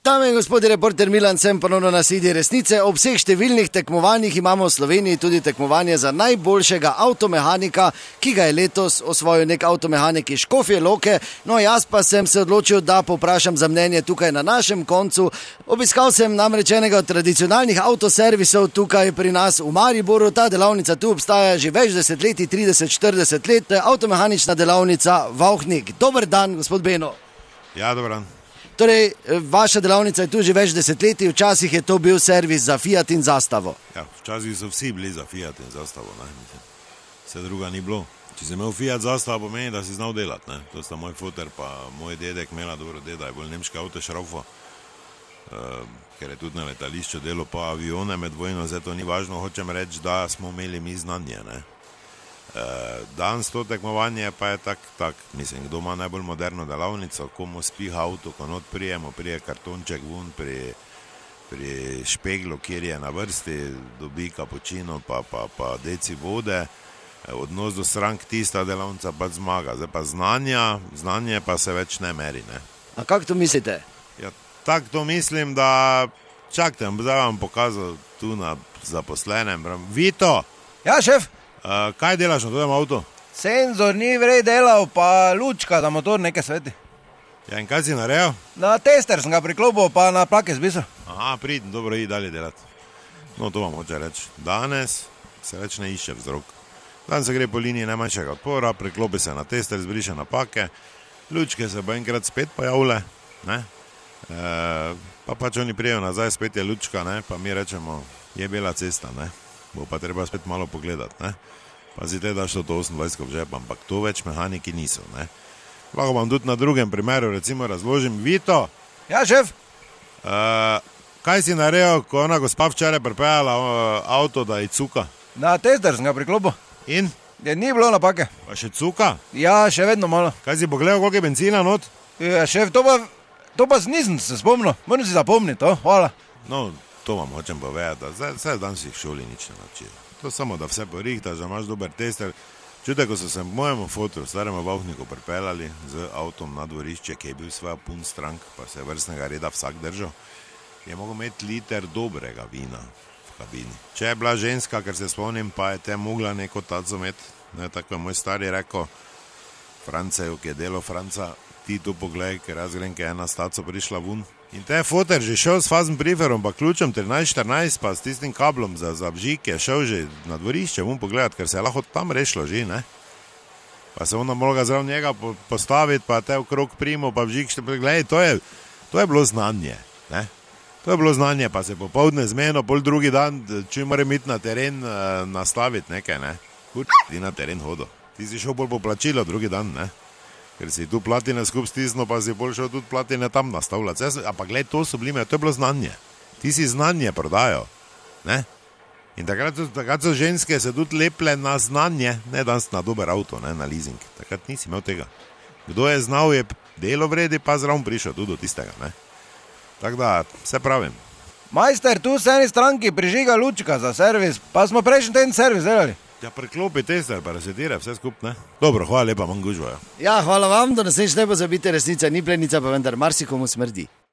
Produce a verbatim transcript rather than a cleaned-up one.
Dame in gospodje, reporter Milan sem ponovno na sedi resnice. Ob vseh številnih tekmovanjih imamo v Sloveniji tudi tekmovanje za najboljšega avtomehanika, ki ga je letos osvojil nek avtomehanik iz Škofje Loke. No, jaz pa sem se odločil, da povprašam za mnenje tukaj na našem koncu. Obiskal sem namreč enega od tradicionalnih avtoservisov tukaj pri nas v Mariboru. Ta delavnica tu obstaja že več desetletij, trideset, štirideset let. To je avtomehanična delavnica Vauchnik. Dober dan, gospod Beno. Ja, dober dan. Torej, vaša delavnica je tu že več desetletij, včasih je to bil servis za Fiat in Zastavo. Ja, včasih so vsi bili za Fiat in Zastavo, ne, vse druga ni bilo. Če si imel Fiat Zastavo, pomeni, da si znal delati, ne. To sta moj foter pa moj dedek imela, dobro, deda je bolj nemški avtošraufo, uh, ker je tudi na letališču delo pa avione med vojno, zdaj to ni važno, hočem reči, da smo imeli mi znanje, ne. Danes to tekmovanje pa je tak, tak, mislim, kdo ima najbolj moderno delavnico, komu spiha avto, ko not prijemo, prije kartonček vun pri, pri špeglu, kjer je na vrsti, dobi kapučino pa, pa, pa deci vode, odnos do strank, tista delavnica pa zmaga. Zdaj pa znanja, znanje pa se več ne meri, ne. A kako to mislite? Ja, tak to mislim, da čakajte, zdaj vam pokazal tu na zaposlenem. Vito! Ja, šef? Uh, kaj delaš na tem avtu? Senzor ni vrej delal, pa lučka za motor nekaj sveti. Ja, in kaj si naredil? Na tester sem ga priklopil, pa na plake zbisal. Aha, pridem, dobro, i dalje delati. No, to vam hoče reči. Danes se več ne išče vzrok. Danes se gre po liniji najmanjšega odpora, priklopi se na tester, zbriše napake, lučke se bo enkrat spet pojavile, ne? E, pa pač oni prijejo nazaj, spet je lučka, ne? Pa mi rečemo, je bela cesta, ne? Bo pa treba spet malo pogledati, ne. Pazite, da što to osemindvajset v žep, ampak to več mehaniki niso, ne. Lahko vam tudi na drugem primeru recimo razložim. Vito! Ja, šef? Uh, kaj si naredil, ko ona gospa včeraj pripeljala uh, avto, da je cuka? Na tester sem ga priklopil. In? Je ni bilo napake. Pa še cuka? Ja, še vedno malo. Kaj si pogledal, koliko je benzina not? Ja, šef, to pa, to pa nisem se spomnil. Moram si zapomniti, to, hvala. No, to vam hočem povedati, da zdaj, zdaj dan si v šoli nič ne naučil. To samo, da vse porihtaš, da imaš dober tester. Čutek, ko so se mojemu fotru, staremu Vauchniku, pripeljali z avtom na dvorišče, ki je bil svoja pun strank, pa se je vrstnega reda vsak držal, je mogel imeti liter dobrega vina v kabini. Če je bila ženska, ker se spomnim, pa je te mogla neko taco imeti, ne, tako je moj stari rekel Franceju, ki je delo Franca, ti tu pogledaj, ker jaz grem, ker je ena s taco prišla vun. In te je foter že šel s faznim briferom, pa ključem trinajst štirinajst, pa s tistim kablom za, za bžik je šel že na dvorišče vun pogledati, ker se je lahko tam rešilo že, ne. Pa se ona mogla zraven njega postaviti, pa te okrog primo, pa bžik, gledaj, to je, to je bilo znanje, ne. To je bilo znanje, pa se popoldne zmeno, pol drugi dan, če moram iti na teren uh, nastaviti nekaj, ne. Kur, ti na teren hodo. Ti si šel bolj po plačilo drugi dan, ne. Ker si tu platine skup stisnil, pa si bolj šel tudi platine tam nastavljati. Ampak gled, to so bili, to je bilo znanje. Ti si znanje prodajo, ne? In takrat, takrat so ženske se tudi leple na znanje, ne danes na dober avto, ne, na leasing. Takrat nisi imel tega. Kdo je znal, je delo vredi, pa zraven prišel tudi do tistega, ne? Tako da, vse pravim. Majster, tu s eni stranki prižiga lučka za servis, pa smo prejšnji teden servis delali. Ja, preklopi tester, pa resetira vse skup, ne? Dobro, hvala lepa, manj gužvajo. Ja, hvala vam, da nas nič ne pozabite, resnica ni plenica, pa vendar marsikomu smrdi.